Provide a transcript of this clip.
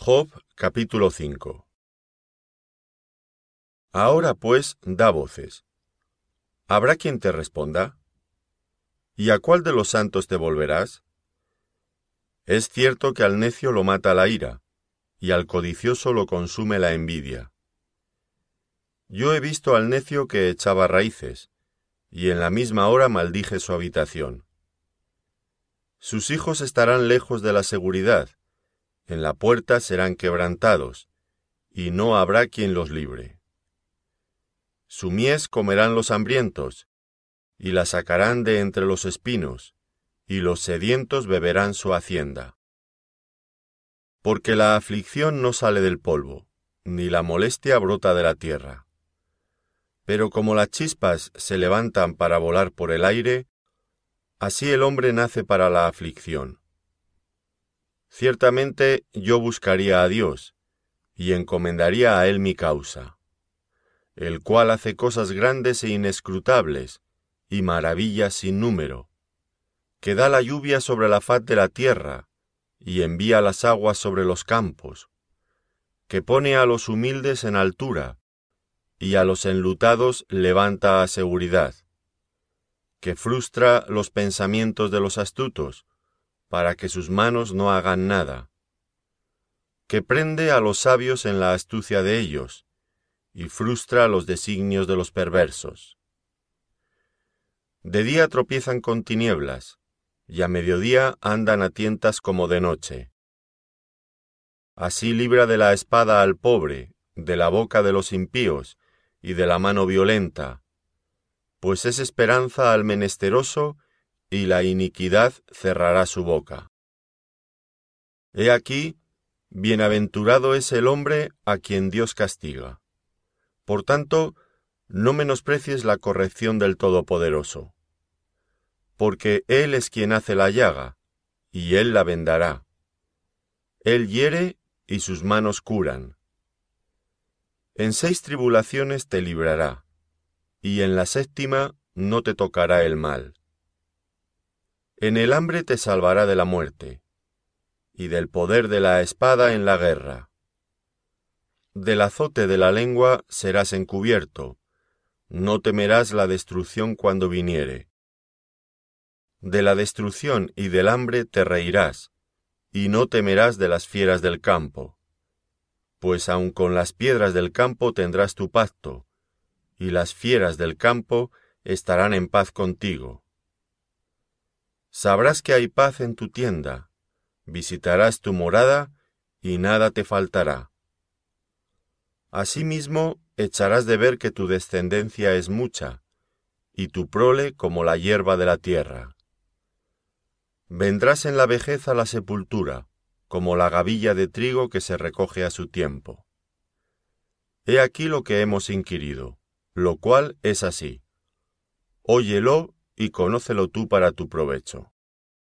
Job capítulo 5. Ahora pues da voces. ¿Habrá quien te responda? ¿Y a cuál de los santos te volverás? Es cierto que al necio lo mata la ira, y al codicioso lo consume la envidia. Yo he visto al necio que echaba raíces, y en la misma hora maldije su habitación. Sus hijos estarán lejos de la seguridad, en la puerta serán quebrantados, y no habrá quien los libre. Su mies comerán los hambrientos, y la sacarán de entre los espinos, y los sedientos beberán su hacienda. Porque la aflicción no sale del polvo, ni la molestia brota de la tierra. Pero como las chispas se levantan para volar por el aire, así el hombre nace para la aflicción. Ciertamente yo buscaría a Dios, y encomendaría a Él mi causa, el cual hace cosas grandes e inescrutables, y maravillas sin número, que da la lluvia sobre la faz de la tierra, y envía las aguas sobre los campos, que pone a los humildes en altura, y a los enlutados levanta a seguridad, que frustra los pensamientos de los astutos, para que sus manos no hagan nada, que prende a los sabios en la astucia de ellos, y frustra los designios de los perversos. De día tropiezan con tinieblas, y a mediodía andan a tientas como de noche. Así libra de la espada al pobre, de la boca de los impíos, y de la mano violenta, pues es esperanza al menesteroso, y la iniquidad cerrará su boca. He aquí, bienaventurado es el hombre a quien Dios castiga. Por tanto, no menosprecies la corrección del Todopoderoso, porque Él es quien hace la llaga, y Él la vendará. Él hiere, y sus manos curan. En 6 tribulaciones te librará, y en la 7ª no te tocará el mal. En el hambre te salvará de la muerte, y del poder de la espada en la guerra. Del azote de la lengua serás encubierto, no temerás la destrucción cuando viniere. De la destrucción y del hambre te reirás, y no temerás de las fieras del campo, pues aun con las piedras del campo tendrás tu pacto, y las fieras del campo estarán en paz contigo. Sabrás que hay paz en tu tienda, visitarás tu morada, y nada te faltará. Asimismo, echarás de ver que tu descendencia es mucha, y tu prole como la hierba de la tierra. Vendrás en la vejez a la sepultura, como la gavilla de trigo que se recoge a su tiempo. He aquí lo que hemos inquirido, lo cual es así. Óyelo y conócelo tú para tu provecho.